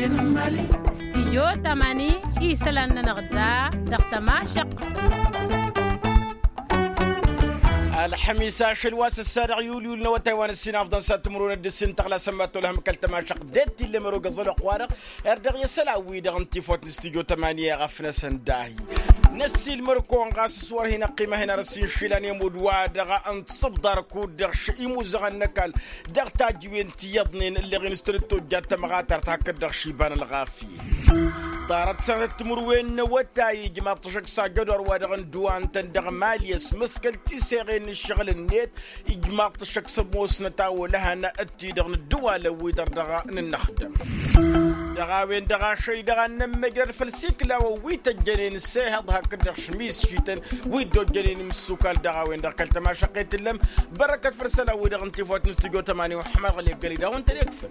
استيجو تماني إيسلان نغدا دقتما شق الحميس الواس السارع يوليو نوتاوان السنة أفضل ساتمرون الدسين تغلا سماتو لهم كالتما شق ديتي اللي مرو قزلو قوارق اردغ يسلاوي دغن تيفوت نستيجو تمانية غفنا سنداهي نسي المركو انغاس سوار هنا قيمة هنا رسين شيلان يمود وادغا انتصب داركو دغ شئيمو زغن نكال دغ تاجوين تيضنين اللي غنسترتو جات مغاتر تاكد دغ شيبان الغافي دارت سنة تمروين نوتاي جماعة تشك ساجدور وادغن دوان تندغ ماليس مسكال تيسيغين الشغل النيت جماعة تشك سموس نتاو لها نأتي دغن الدوالة ويدر دغا ننخدم دغاوين دغا شي دغا نمجر فالسيكلا وويتا جنين السيهض هكذا شميس شيتن ويدو جنين مسوكال دغاوين دغا كالتما شقيت اللم بركة فرسلة ويدغ انتفوت نستيقو 8 وحمر غليب قليدا وانت يكفر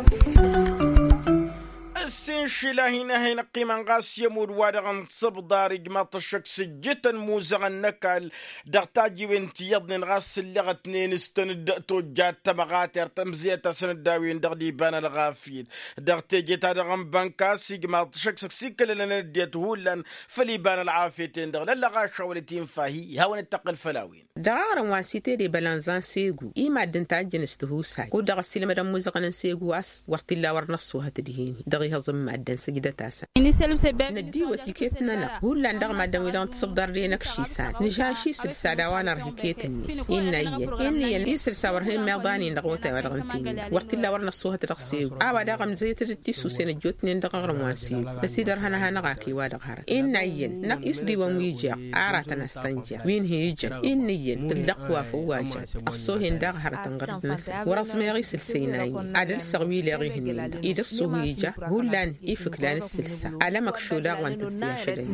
السين شلا هنا قيمة غاس يمود وادغن تصب داري جماعة الشخص جتا موزغ النكال دغتاجي وانت يضن غاس اللغة اتنين استند توجات تبغات ارتمزية سند داوين دغدي بان الغافيد دغتاجي تادغن بانكاسي جماعة الشخص سيكل لنا نديت هولان فليبان العافيتين دغ للغا شاولتين فاهي هاون التقل فلاوين دغارن واسيتي دي بلانزان سيغو إيما دنتاجن استهوساي كو دغ السيلم دم موزغن سيغو اس ورتلا ورنصو هتدهيني دغي هضم معدن سجدة تاسع ندي وتيكيتنا لا هو اللي عندها معدن ويدان تصدر لينك شيسان نجاشي سلسلة وانا رهيكيت الناس إني سلسلة ورهين ميضاني نغوتها ورغنتيني ورتلا ورنا الصوها ترقسيو أبدا غم زي ترتيسو سنة جوتني ندغ رمواسيو نسيدر هنا نغاكي وادغهر إني نق يسدي وميجا عارتنا استنجا وين هيجا إني تلقوا فواجا أقصوهن دغهر تنغرب نسا ورسمي غي سلسيناي عدل سغوي لغيهن يدرسو هيجا هو لان يفكلان السلسة على مكشولا وانت تياشرين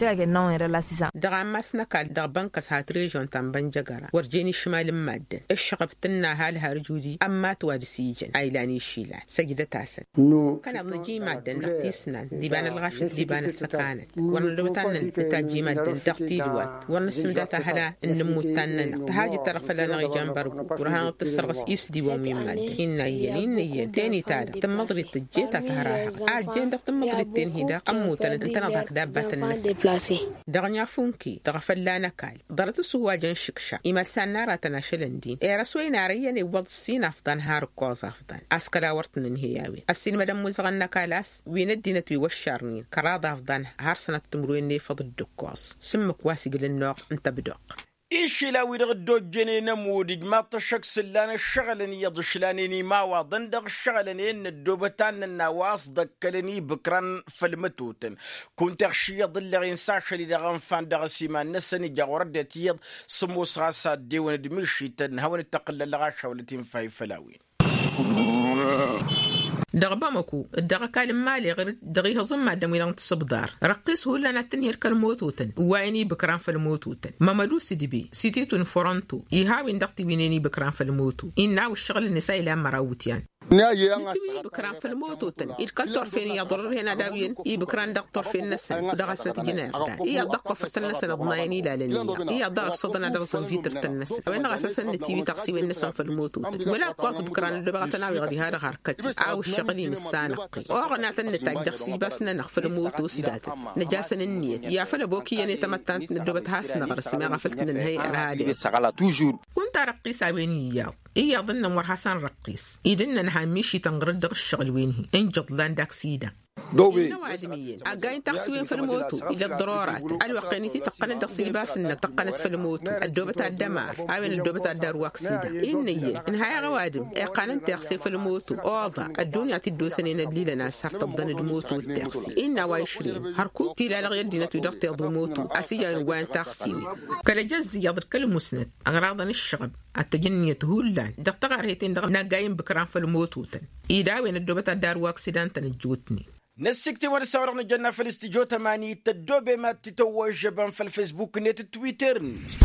دغاماس نكال دغبانكس هاتريجون تنبان جغارا ورجيني شمال مادن الشغبتنا هالها رجودي أما توادسيجن عيلاني شيلان سجدة تاسن كان أبنجي مادن دغتي سنان ديبان الغافل ديبان السكانت ورنلوتان نتاجي مادن دغتي دوات ورنسمداتا هلا النموتان تهاجي طرف لنا غيجان برغو ورهان التسرغس يسدي ومين مادن إنيين تاني تادا تمضري تجيتا تهراها عاجين دقتم مقرتين هيدا قموتن انت نضحك دابات الناس دغنيا فونكي دغفل نكال ضرت السواجن شكشا إمال سانارا تناشلندين رسوي ناريا نوض السين أفضان هارو كوز أفضان أسكلا ورتن انهياوي السين مدام موزغن نكالاس وين الدينة ويوشارنين كراض أفضان هارسنة تمروين نيفض الدكوز سمك واسق للنوع انت بدق إيش لا ويرغدو جنين مودج ما تشخص لنا الشغلني يضشلاني ما وضن دغ الشغلني إن الدوبتان النواص دكلني بكران فالمتوتن كنت أخشي ضل غين ساشلي دغن فان دغ سيمان نسني جاوردت يض سموس غاسات ديون دمشي تنهون التقل لغاشة ولتين فاي فلاوين دغبامكو الدغا كالم مالي غير دغيها ظم دميلان تصبدار رقيس هو لنا تنهير كالموتوتن وعيني بكران فالموتوتن مامادو سيدبي سيتيتون فورانتو يهاوين دغتي وينيني بكران فالموتو إناو الشغل النساء لا مراوتيان نتوي بكران فالموتوتن الكالتور فين يضرر هنا داوين بكران دكتور فين نسن دغسة جنار إيا دقة فرتنسن ضنايني لا لنيا إيا دغ صدنا دغسن في ترتنس وين غساسا نتيوي تقسيم النسان فالموتوتن ولا قاس بكران اللي غدي هذا غاركت أو الشغلين السانقي وأغنى تنتاج دغسي باسنا نغفل موتو سدات نجاسن النية يا فلبوكي يعني تمتان ندوبت هاسنا غرس ما غفلت ننهي أرهادي كنت رقيس عويني ياض إيا ظن مور حسن رقيس إذن نها ميشي تنغرد دغ الشغل وينه إنجض لان داك سيدا إنه عادميين أقاين تقسيوين في الموتو إلى الضرورات الوقينيتي تقنت دغسي لباس إنك تقنت في الموتو الدوبة الدمار عاوين الدوبة الدار واكسيدا إني إنها غوادم إقانن تغسي في الموتو أوضع الدنيا تدوسنين الليلة ناس هرتبضن الموتو التغسي إنا وايشرين هركو تيلا لغير دينة تدر تغضو الموتو أسيا وان تغسيوي كالجز يضر كل مسند أغراضا الشغب التجنية هولان دغتغار هيتين دغ ناقاين بكران في الموتو إيداوين الدوبة الدار واكسيدان تنجوتني نسكتي وانا سورغنا جنة في الاستيجو تماني تدوبي ما تتوج بان في الفيسبوك نت تويتر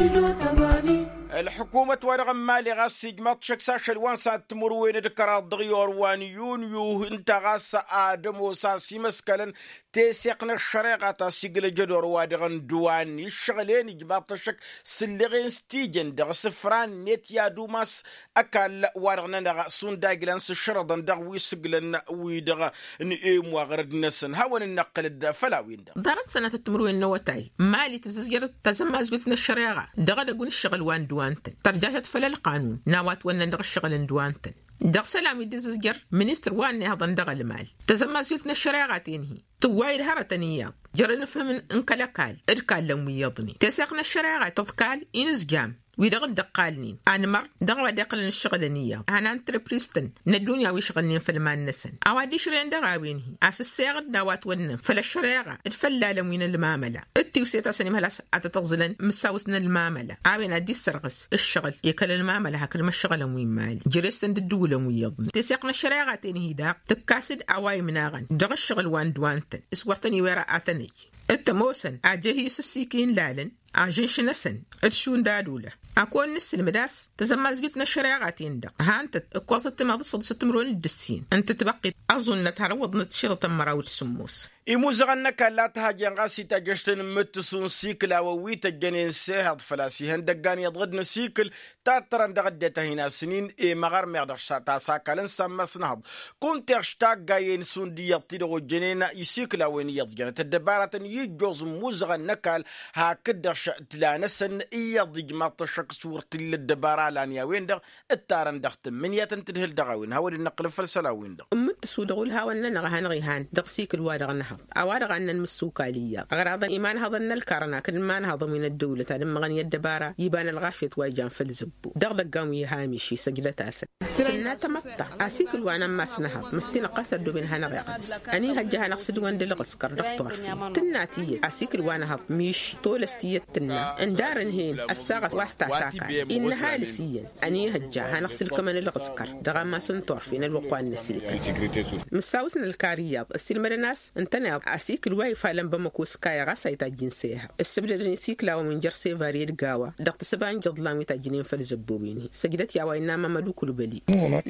الحكومة ورغم مالي غاسي جماط شكساش الوان سات تمروين دكرات دغيور وان يونيو انت غاس آدم وساسي مسكالن تيسيقنا الشريقة تاسيقل جدور وادغن دوان يشغلين جماط شك سلغين ستيجن دغ سفران نت يا دوماس أكال ورغنا دغ سون داقلان سشردن دغ ويسقلن ويدغ نئيم وغرد نسن هاون النقل الدفلاوين دغ دارت سنة التمروين نوتاي مالي تزجر تزماز بثنا الشريقة دغ دقون الشغل وان دوانتن ترجاشة فلا القانون ناوات وانا دغ الشغل دوانتن دغ سلامي دزجر منستر واني هذا دغ المال تزماز بثنا الشريقة تينهي توايد هرتنيات جرى نفهم انكلكال اركال لم يضني تساقنا الشريقة تذكال ينزجام ويدغن دقالنين أنا مر دغوا دقلن الشغلانية أنا انتربريستن ندونيا ويشغلنين فلمان نسن أوادي شرين دغاوينه أساس سيغد نوات ونن فلا الشريعة اتفلا لمين الماملة التوسيتا سني مهلاس أتتغزلن مساوسنا الماملة أبين أدي السرغس الشغل يكل الماملة هكذا ما الشغل وين مالي جريستن الدولة ويضن تساقنا الشريعة تيني دا تكاسد أواي مناغن دغ الشغل وان دوانتن اسورتني ويرا أتني التموسن أجهي سسيكين لالن أجنش نسن اتشون دادولة أكون نس المداس تزمز بيتنا الشريعة تيندا هانت اقوازت ما ضصد ستمرون الدسين انت تبقي أظن تهروض نتشرط مراوت السموس إموزغنك لا تهاجن غاسي تجشتن متسون سيكل أو ويتجنين سهد فلاسي هندقان يضغدن سيكل تاتران دغدت هنا سنين مغار مغدش تاساكالن سمس نهض كنت اشتاق جاين سون دي يطيرو جنين يسيكل وين يضجن تدبارة يجوز موزغنك هاكدش تلانسن يضج ما تشك صورة الدبارة لانيا وين دغ التارن دغت من يتنتدهل دغاوين هاول النقل فلسلا وين دغ متسو دغول هاول نغهان غيهان دغ سيكل وادغ نهض أوارغ أن المسوكالية أغراض إيمان هذا الكارنا كلمان هذا من الدولة لما غني الدبارة يبان الغافية وايجان في الزبو دغلق قامي هامشي سجلة أسد إنها تمطع أسيكل وأنا ما سنها مسينا قصد منها نغيقس أني هجها نقصد وان دلغسكر دكتور تناتية أسيكل وأنا هض ميشي طولستية تنا اندارن هين الساغة واستا ساكا إنها لسيا أني هجها نقصد كمان الغسكر دغا ما سنطور فينا الوقوان نسيلك مساوسنا الكاريات السلمة الناس انتنا أسيكل واي فعلا بمكوس كايا غاسا يتاجين سيها السبب نسيكلا ومن جرسي فاريد قاوة دقت سبان جضلان يتاجينين فالزبوبيني سجدت يا واينا ممدو كل بلي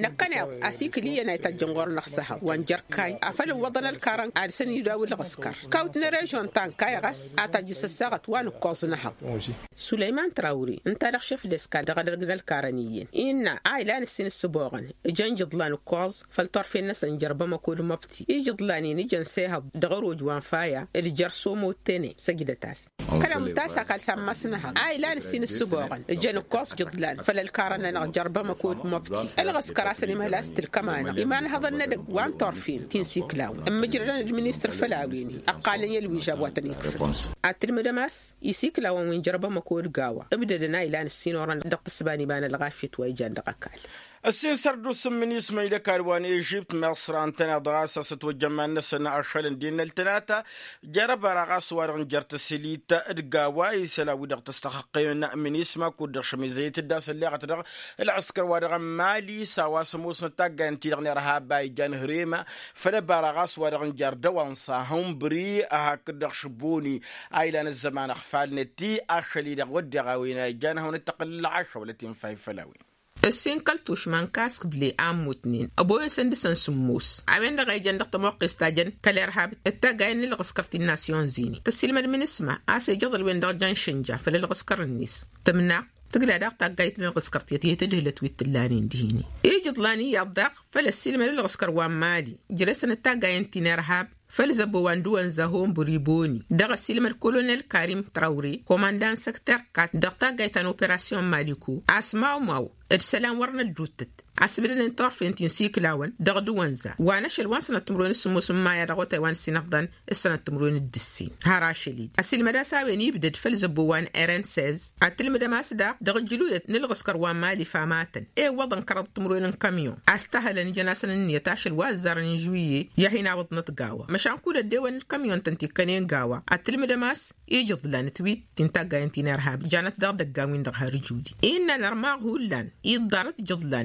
نقنع أسيكلية نيتاجين غور نقصها وانجر كاي أفل وضن الكارن أرسن يداوي الغسكر كاوت نريجون تان كايا غاس أتاجيس الساغة وانو قوزنها سليمان تراوري انت رخشف الاسكال دغدر الكارنيين إن عائلان السن السبوغن جان جضلان قوز فالطرفين ناس نجرب مكود مبتي يجضلاني نجان سيها دغرو جوان فايا الجرسو موتيني سجدتاس كلام تاسا قال سمسنها عائلان السن السبوغن جان قوز جضلان فالكارن نجرب مكود مبتي الغسكر اسني مهلاست الكمان إيمان هذا الندق وان طرفين تنسي كلاو مجرد المينستر فلاويني أقال يلوي جابواتني كفر التلمدماس يسيك لو من جرب مكود قاوة ابدا دنا إلى السينوران دق السباني بان الغافية ويجان دقاكال السين سردو سمني اسماعيل كاروان ايجيبت مصر انتنا دراسة ستوجمعنا سنة عشرين دين التناتا جرب رغاس ورغن جرت سليتا ادقاواي سلاوي دغ تستحقين من اسمك ودغ شميزية الداس اللي غتدغ العسكر ورغن مالي سوا سموس نتاقا انتي دغني رهاباي جان هريمة فلبا رغاس ورغن جرد وانصاهم بري اهاك دغ شبوني ايلان الزمان اخفال نتي اشلي دغ ودغاوين جان هون التقل العشر والتين فاي فلاوين السين كالتوش من كاسك بلي موتنين أبوه سندسن سموس عوين دغاي جان دغت موقع استاجن كالإرهاب التاقاين للغسكرت الناسيون زيني تسلم من اسمه آسي جضل وين دغ جان شنجا فللغسكر النيس تمنع تقلع داق تاقايت للغسكرت يتيه تويت اللانين دهيني جضلاني يضاق فلسلم للغسكر وان مالي جلسن التاقاين تين إرهاب فلزبو واندوان زهوم بريبوني دغ السلم الكولونيل كريم تراوري كوماندان سكتر كات دغتا غايتان اوبراسيون ماليكو اسماو ماو السلام ورنا الدوتت عسبلنا نطرف انتين سيكلاون دغ دوانزا وانا شلوان سنة تمرون السموس ما يدغو تايوان سينفضان السنة تمرون الدسين هاراشليد السلم دا ساويني بدد فلزبو وان ايران سيز التلم دا ماسدا دغ جلودة نلغسكر وان مالي فاماتن وضن كرد تمرون الكاميون استهلا جناسنا نيتاشل وازار نجوية يهينا وضنت قاوة مشان كودا ديوان الكاميون تنتيكانين قاوة التلم دا ماس يجض لان تويت تنتاقا انتين ارهاب جانت دغ دقاوين دغ هارجودي إنا نرماغ هولان يضارت جضلان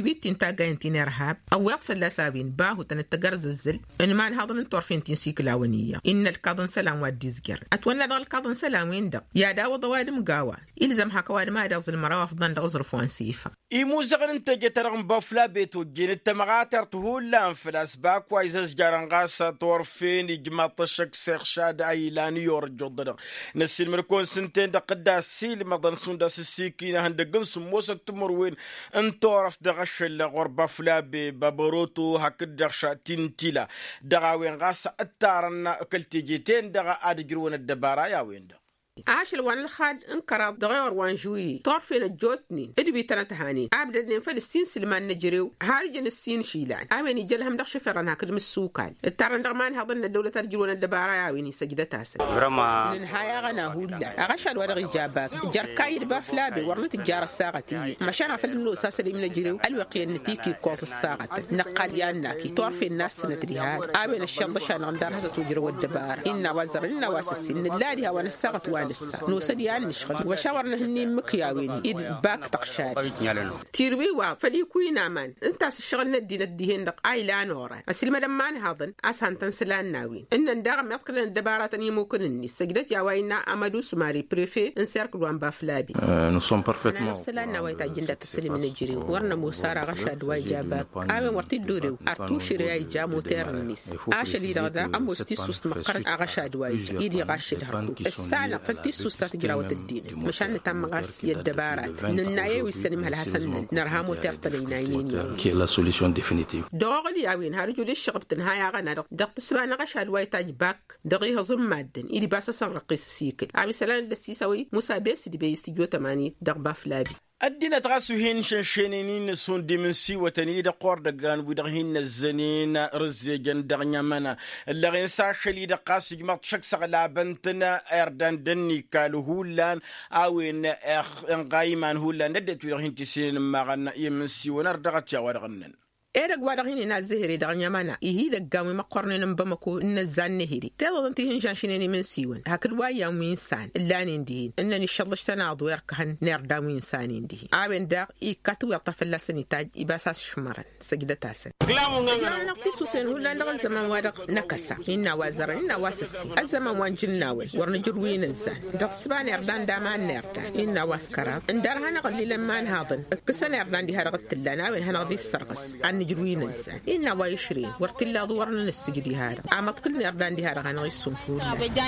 تربيت تنتاجين تنرهاب أو يطفل لسابين باهو تنتجرز الزل إن ما هذا نتورفين تنسيك الأولية إن الكاظن سلام وديزجر أتولى دغ الكاظن سلام ويندق يا داو ضواد مقاوة إلزم هكواد ما دغز المراوف ضن دغزرف وانسيفة إيموزغن انت جترغم بافلا بيتو جين التمغاتر تهول لانفلاس باك وايزاز جارنغاسا تورفين إجماط الشك سيخ شاد أي لانيور جدر نسيل مركون سنتين دقدا سيل مدن سونداس السيكينة هندقن سموسة تمروين انتورف دغش اللغور بافلا ببروتو هكد دغشا تنتيلا دغاوين غاسا التارنا كلتي جيتين دغا آدجرون الدبارا يا وين دغ عاشل وان الخاد انقرض دغير وان جوي طرفين الجوتني ادبي تنتهاني عبد فلسطين سلمان نجريو هارجن السين شيلان امين يجلهم دغ شفرنا كدم السوكال الترن دغمان هضن الدوله ترجلون الدبارا يا ويني سجدتاس برما النهايه غنا هولا غشل ودغ جابك جركاي بافلابي ورنت الجار الساقتي مشان في النوساس اللي من نجريو الوقي النتيكي كوز الساقه نقال ياناكي طرفين الناس سنتريها امين الشمس شان غندار تجرو الدبار ان وزرنا واسسين اللادي هو الساقه نوسديان نشغل وشاورنا هني مكياوين إد باك تقشاد تيروي وفلي كوينا مان انتاس الشغل نديهن دق آيلا نورا أسلم دمان هذن أسهن تنسلان ناوين إن نداغم يبقلن الدبارات أن يمكن الني سجدت ياوينا أمادو سماري بريفي انسيركل وان بافلابي نصوم بارفيتمون نسلان ناويتا جندة تسلم نجريو ورنا موسارا غشاد واي جاباك آمن ورتي دوريو أرتوشي رياي جامو تير النيس آشالي دغدا أموستي سوست مقرن أغشاد واي جا إيدي غاشد هرتو السالة فلتي سوستات جراوة الدين مشان نتم غاس يدبارات ننايا ويسلم هالحسن نرهامو ترتلينا ينين كي لا سوليسيون ديفينيتيف دوغلي ياوين هارجو دي الشغب تنهايا غانا دق تسبانا غشاد وايتاج باك دغيها ظلم مادن إيدي باسا سنرقيس سيكل عبي سلان لسيساوي موسى بيس دي بيستيجو تماني دق بافلابي الدين تغاسو هين شنشينين سون ديمنسي وتني دقور دغان ودغهين الزنين رزيجن دغنيمنا اللي ساشلي دقاس جمط شك سغلا بنتنا اردان دني كالو هولان اوين انغايمان هولان ندت وين تسين ماغنا يمسي ونردغت يا ورغنن إيرق وادغيني نازهري دغنيا مانا إيهي دقاوي مقرنين بمكو إن الزان نهري تيضا انتهين جانشينيني من سيوان هاكد وايا ومين سان اللانين ديهين إنني الشلش تناضو يركهن نير داوين سانين ديهين آبين داق إيكاتو يطفل لسني تاج إباساس شمران سجدة تاسن لا نقطي سوسين هولا نغل زمان وادغ نكسا إنا وازر إنا واسسي الزمان وان جناول ورنجروين الزان دق سبان إردان دامان نيردان إنا واسكراف اندارها نغلي لما نهاضن كسان إردان دي هرغت اللان آبين هنغدي السرقس نجروين الزان إنا وايشرين ورتلا دورنا السجدي هذا عمت كلني أردان دي هذا غنغي السنفور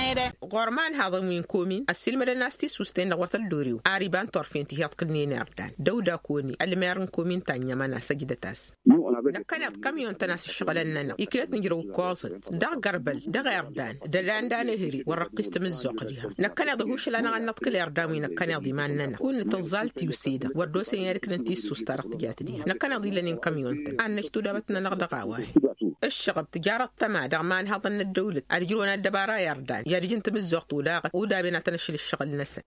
غرمان هذا وين كومين السلم الناس تسوستين لغورت الدوريو عريبان طرفين تهيات كلني نردان دودا كوني الميرن كومين تانيا منا سجدتاس نكنت كميون تناس الشغلنا يكيت نجرو قاصد دا قربل دا غيردان دا لاندان هري ورقست من الزوق ديها نكنت هوش لنا غنط كل يردان نكنت ضماننا كون تزالتي وسيده وردوسين يارك ننتي سوستارق تجات ديها نكنت ضلنين كميون أنك تدابتنا نغدقاوه الشغب تجارة تما دغمان هضن الدولة أرجلون الدبارة يردان يرجن تمزوق ولاغ ودابنا تنشل الشغل نسا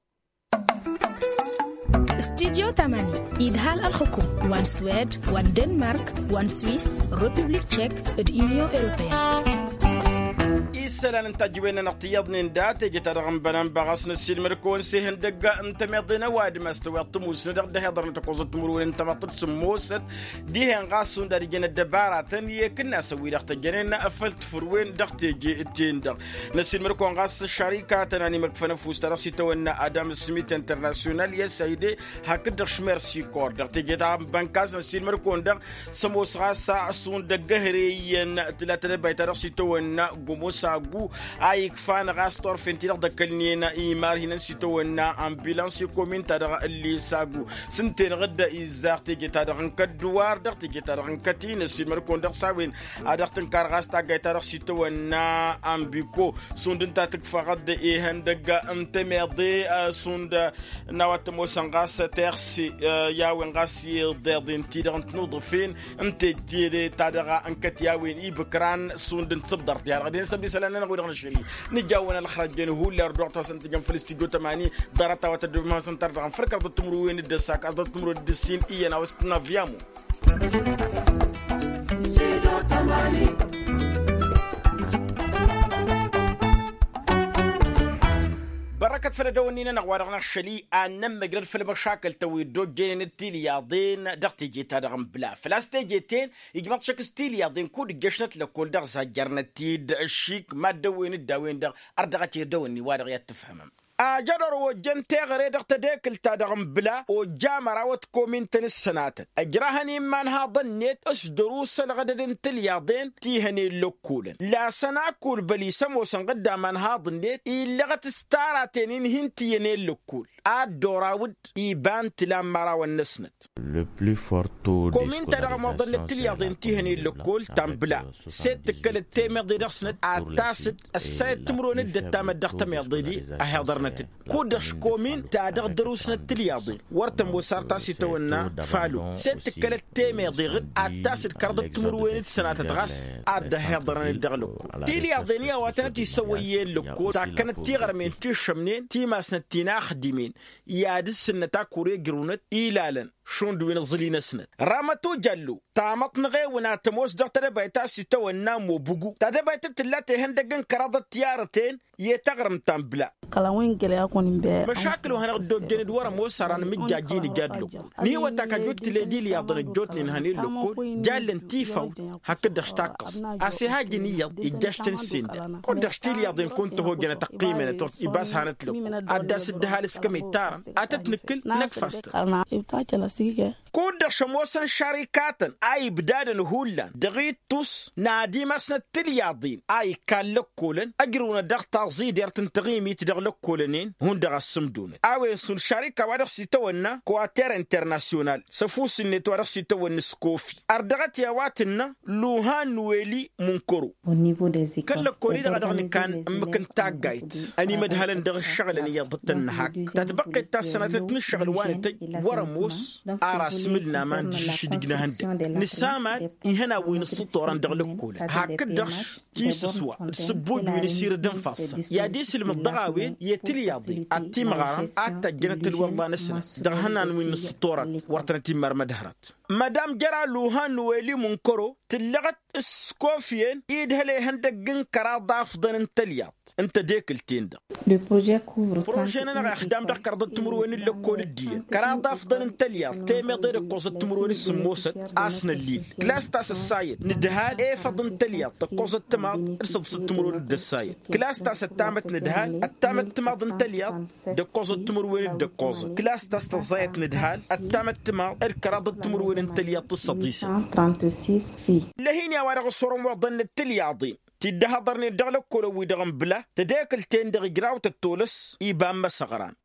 استديو تماني إدهال الحكوم وان سويد وان دنمارك وان سويس ريبوبليك تشيك اليونيون أوروبية السلام انت جوينا نقتيضني ندات جترغم بنان بغصن السلمركون سيهن دقا انت ميضينا واد ما استوى الطموس ندق ده يضرن تقوز التمرون انت ما تسموست ديهن غاسون دار جن الدبارة تنية كنا سوي دقت جنينا أفلت فروين دقت جي التين دق السلمركون غاس الشركة تناني مكفنا فوست راسي تونا آدم سميت انترناسيونال يا سيدي هكذا شمر سيكور دقت جتا بنكاس السلمركون دق سموس غاسا سون دقهريين تلاتة بيت راسي تونا قموسا أقو أيك فان غاستور فنتي دكلنينا إيمار هنا سيتونا أمبيلانس كومين تدغ اللي ساقو سنتين غدا إزاق تيجي تدغن كدوار دغ تيجي تدغن كتين السيمر كون دغ ساوين أدغتن كارغاستا جاي تدغ سيتونا أمبيكو سندن تاتك فغد إيهن دغ أمتميضي سند نوات موسنغاس تيرسي ياوين غاسي دردين تيدغن تنوضفين أمتجيري تدغ أنكت ياوين إيبكران سندن تصبدر ديار غدين سبي سلام أنا أقول نشري نجاونا الخراج جنوه اللي رجعت سنت جم فلسطين تماني دارت وتدوم ما سنتر عن فرق أرض تمروين الدساك أرض تمرو الدسين إيانا وستنا فيامو كانت فلدونينا نغوارغنا الشلي أن مجرد في المشاكل تويدو جين التيلياضين دقتي جيتا دغم بلا فلاستي جيتين يجمع شك ستيلياضين كود جشنت لكل دغ زجرنا تيد الشيك ما دوين الدوين دغ أردغتي دوني وارغ يتفهمم أجرر وجن تغري دقت ديكل تدغم بلا وجامرة وتكومين تنسنات أجرهني منها ظنيت أش دروس الغدد تلياضين تيهني اللوكولن لا سناكول بلي سموسن قد منها ظنيت إلا غتستارتين هنتيني اللوكول الدوراود إيبان تلامرا والنسنت كومين تدغم وظن تلياضين تيهني اللوكول تنبلا سيت كل تيمي ضي رسنت أتاسد السيد تمرون الدتام الدختم يضيدي أهضر كودش كومين تادغ دروسنا التلياضين ورتم وسارتا سيتونا فالو ست كلت تيمي ضيغن اتاسد كردت تمروين سنه تغاس اد هضرن الدغلو تلياضينيا واتنا تسويين لكو تا كانت تيغرمين تشمنين تيماسنا تينا خديمين يادس سنتا كوري جرونت إلالن شون دوين الظلين سنت رامتو جلو تامت نغي وناتموس دغتر بيتا سيتو النام وبوغو تادا بيتا تلاتي هندقن كرادة تيارتين يتغرم تنبلا مشاكلو هنغدو جند ورا موسران مجاجيني جاد لكو نيوة تاكا جوت تليدي لياضن جوت ننهاني لكو جالن تيفاو هكا دشتاقص اسي هاجي نيض يجاشتن سند كون دشتي لياضن كنتو هو جنة تقيمة نتوت إباس هانت لكو أدا سدها لسكمي تارن أتتنكل نكفاست كود شموسن شركاتن اي بدادن هولان دغيتوس نادي مسن تلياضين اي كالكولن اجرونا دغتا زيد يرتن تغيمي تدغلكولنين هون دغ السمدون اوي سن شركه ودغ سيتونا كواتير انترناسيونال سفوس نيت ودغ سيتون سكوفي اردغت يا واتنا لوهان ويلي منكرو كالكولي دغ كان ممكن تاغايت اني مدهلن دغ الشغل اني يضتن حق تتبقى السنه تنشغل وانت ورموس أراس ملنا ما نجيش دقنا هندك نسامة هنا وين السطوران دغلقول هكذاش تيس سوا السبوج وين يصير دم فاصة يا ديس المضغاوين يتلياضي التيم غارم أتجنت الوالله نسنا دغهنا وين السطوران ورتنا تيم مرمدهرات مدام جرى لوهان ويلي منكرو تلغت سكوفيين يدهلي هندق كراضة فضل انتلياط انت ديك التيندا بروجينا نغا خدام دغ كرض تمروين اللوكول الدين كراضة فضل انتلياط تيمي غير قوس تمروين السموسة اسنا الليل كلاس تاس السايد ندهال ايه فضل انتلياط قوس التماض ارسل تمروين الدسايد كلاس تاس التامت ندهال التامت تماض انتلياط دقوس تمروين الدقوس كلاس تاس تزايد ندهال التامت تماض الكراضة تمروين انتلياط الصديسة لهين يا ورق الصورم وظن التلياضين تدهضرني دغلق كولو ودغم بلا تداكل تين دغ جراو تتولس إيبام مسغران